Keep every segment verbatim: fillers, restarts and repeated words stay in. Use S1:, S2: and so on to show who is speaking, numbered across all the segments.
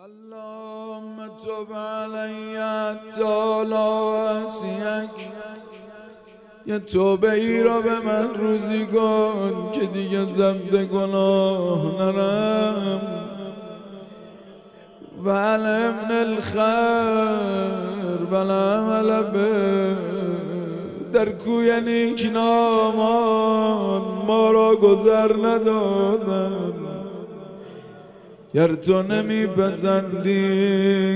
S1: اللهم تب علی التالاسیک. یه توبه ای را به من روزی کن که دیگه ضبط گناه نرم. و علمنا الخیر بالعمل به. در کوی نیکنامان ما را گذر ندادن. گر تو نمیپسندی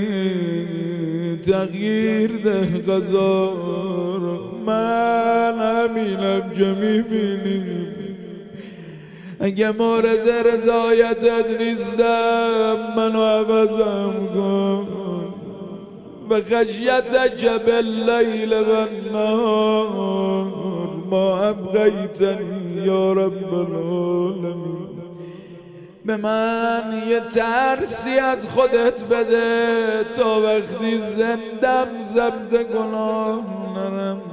S1: تغییر ده قضا را. من همینم که میبینیم. اگه مورز رضایتت نیستم منو عوضم کن. و خشیتک باللیل و النهار ما ابقیتنی یا رب العالمین. به من یه ترسی از خودت بده تا وقتی زندم ضبط گناه نرم.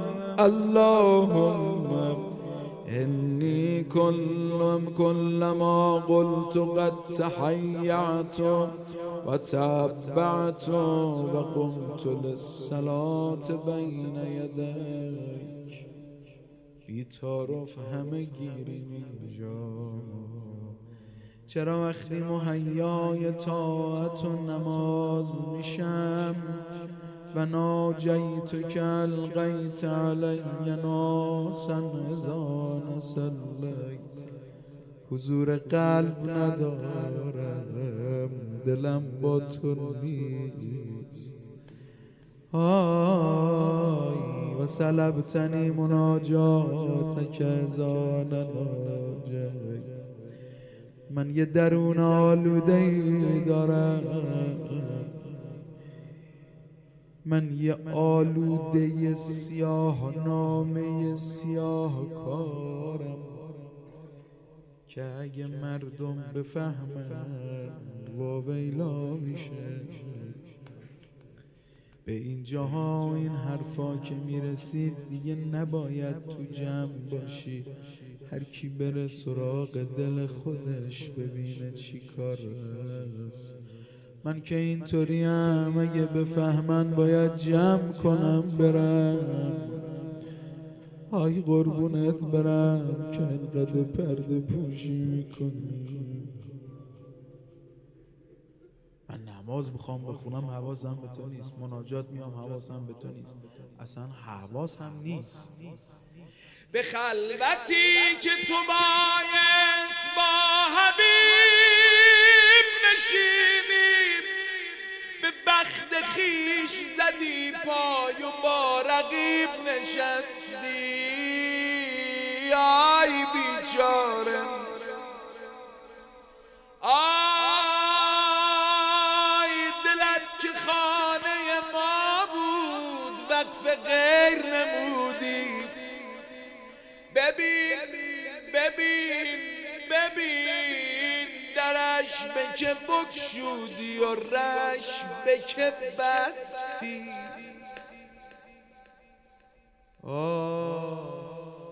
S1: اللهم انی کلم کلما قلت قد تحیعت و تبعت و قمت للصلاة بین یدیک. بی‌تعارف همه گیریم اینجا. چرا وقتی مهیای طاعت و نماز میشم و ناجیت که القیت علی ناسا اذا نصلیت حضور قلب ندارم، دلم با تو نیست. آی و سلبتنی مناجاتک اذا ناجیت. من یه درون آلوده‌ای دارم. من یه آلوده سیاه نامه سیاه کارم که اگه مردم بفهمن واویلا میشه. به اینجاها این حرفا که میرسید دیگه نباید تو جمع باشی. هر کی بره سراغ دل خودش ببینه چی کار است. من که اینطوریم اگه بفهمن باید جمع کنم برم. آی قربونت برم که انقدر پرده پوشی میکنی. من نماز میخوام بخونم حواسم به تو نیست. مناجات میام حواسم به تو نیست. اصلا حواسم نیست.
S2: به خلوتی که تو بایست با حبیب نشینی. به بخت خیش زدی پای و با رقیب نشستی. آی بیچاره آی دلت که خانه ما بود وقف غیر نمودی. ببین ببین ببین درش به که بکشودی و رش به که بستی.
S1: آه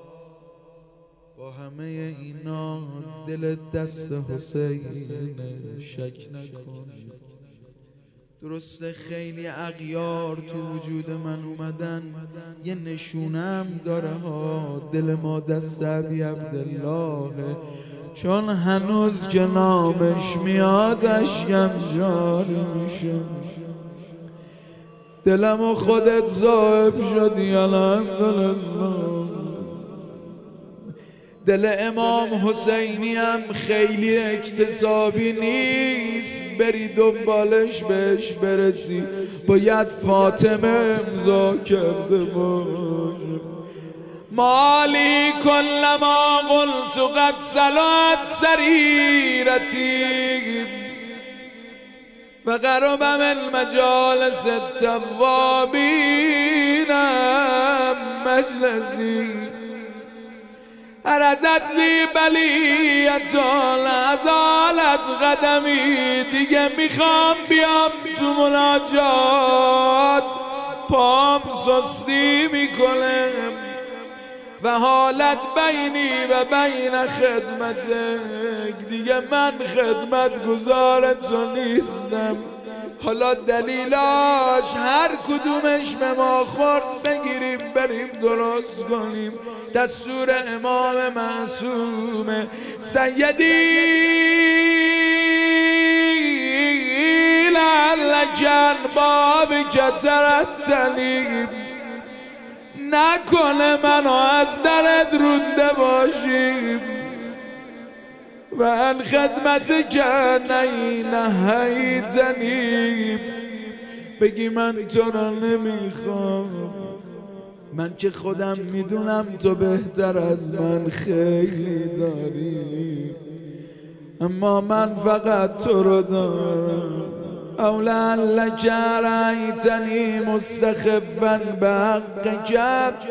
S1: با همه اینا دل دست حسین شک نکن. درسته خیلی اغیار تو وجود من اومدن، یه نشونم داره ها. دل ما دست ابی عبدالله چون هنوز که نامش میاد اشکم جاری میشه. دلم و خودت ذائب شدی الحمدلله. دل امام حسینی هم خیلی اکتسابی نیست. بری دنبالش بهش برسی باید فاطمه امضا کرده باشه.
S2: مالی کلما قلت قد صلات سریرتی و قرب من مجالس التوابین مجلسی. عرضت لی بلیتان ازالت قدمی. دیگه میخوام بیام تو مناجات پام سستی میکنم. و حالت بینی و بین خدمتک، دیگه من خدمت گزار تو نیستم. حالا دلیلاش هر کدومش به ما خورد بگیریم بریم درست کنیم. دستور امام معصوم سیدی لعلک بابک ترتلی، نکنه منو از درت رونده باشیم و ان خدمت کنی نهیتنی، بگی من تو را نمیخوام، من که خودم میدونم تو بهتر از من خیلی داری، اما من فقط تو رو دارم. او لعلک رأیتنی مستخفا بحقک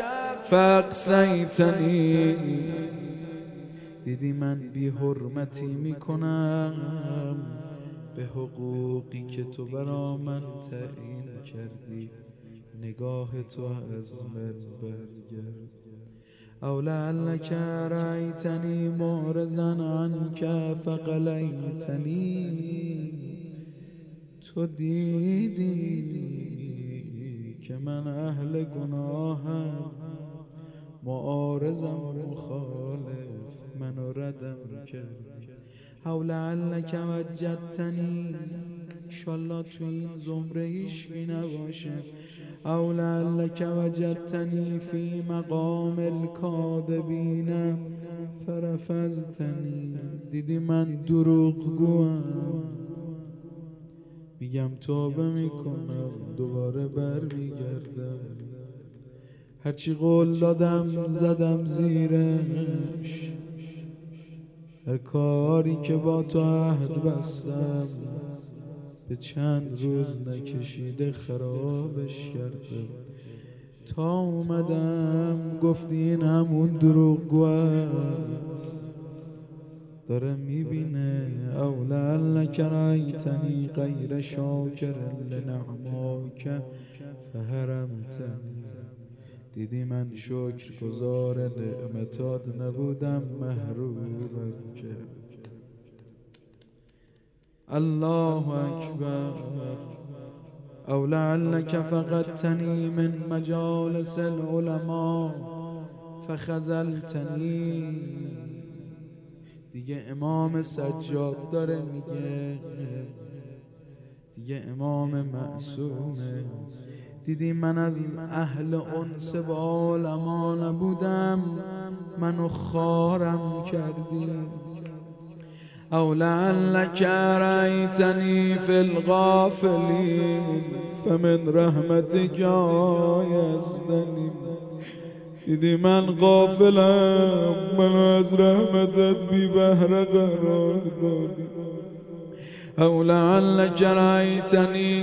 S2: فاقصیتنی، دیدی من بی حرمتی میکنم به حقوقی که تو برا من تعیین کردی، نگاه تو از من برگرد. او لعلک رأیتنی معرضا عنک فقلیتنی، تو دیدی که من اهل گناهم، معارضم مخالف منو ردم کردی. او لعلک وجدتنی، انشالله تو این زمره هیچکی نباشه. او لعلک وجدتنی فی مقام الکاذبین فرفضتنی، دیدی من دروغ گوام، میگم توبه میکنم دوباره بر میگردم، هرچی قول دادم زدم زیرش، هر کاری که با تو عهد بستم به چند روز نکشیده خرابش کردم. تا اومدم گفتی این همون دروغگو است، داره میبینه. او لعلک رأیتنی غیر شاکر لنعماک فحرمتنی، دیدی من شکر گزار نعمتات نبودم محرومم کرد. الله اکبر. او لعلک فقدتنی من مجالس العلماء فخذلتنی، دیگه امام سجاد داره میگه، دیگه امام معصومه، دیدی من از اهل انس با علما نبودم، منو خارم کردی. او لعلک رأیتنی فی الغافلین فمن رحمتک آیستنی، دیدی من غافلم، من از رحمتت بی بهره قرار دادی. او لعلک رأیتنی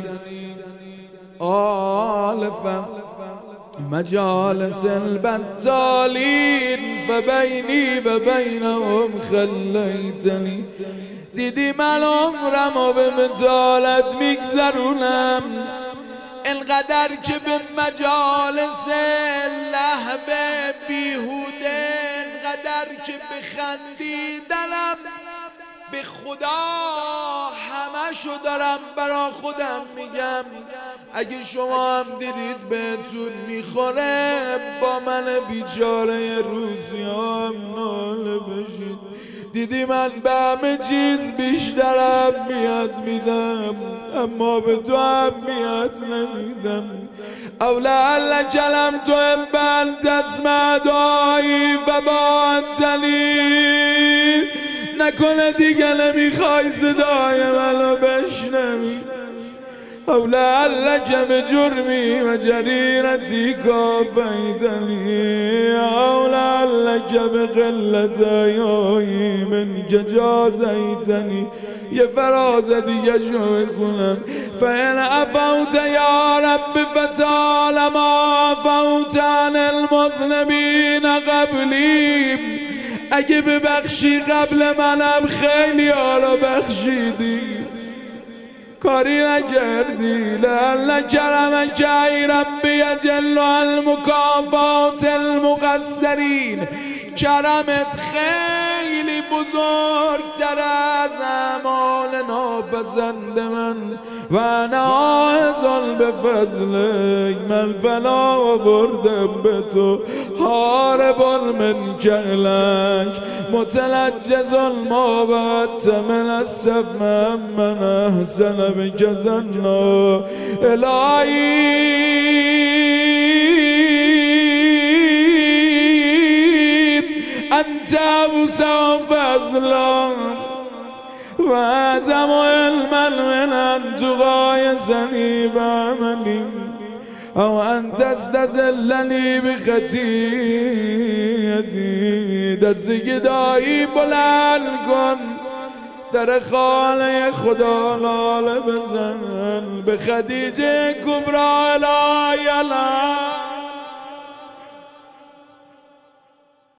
S2: آلفا مجالس البطالین فبینی و بینهم خلیتنی، دیدی من عمرم و به مطالت میگذرونم، انقدر که به مجالس لهو بیهوده، انقدر که بخندیدنم به خدا همشو دارم برا خودم میگم. اگه شما هم دیدید بهتون میخوره با من بیچاره روسیام ناله بشید. دیدی من به همه چیز بیشترم میاد میدم، اما به تو اهمیت نمیدم. او لعلک لم تحب ان تسمع دعایی فباعدتنی، نکنه دیگه نمیخوای صدای منو بشنوی. او لعلک بجرمی و جریرتی کافیتنی، او لعلک بقلت حیایی منک جازیتنی. یه فراز دیگه شو بخونم. فإن عفوت یا رب فتعال ما عفوت عن المذنبین قبلی، اگه ببخشی قبل منم خیلی ها رو بخشیدی.
S1: کاری نکردی. لعل کرمک ای ربی جل المکافات المقصرین، کرمت خیلی بزرگتر از اعمال ناپسند من. و ناعزل به فضلک، من فنا آوردم به تو. حارب من کلک متلجز ما بعدت من الصف من احسن بک ظنا. الهی انت اوسع فضلا و اعظم علما من ان تقایسنی بعملی او ان تستذلنی بخطیئتی. دست گدایی بلند کن، در خانه خدا لاله بزن، به خدیجه کبری الهی الهی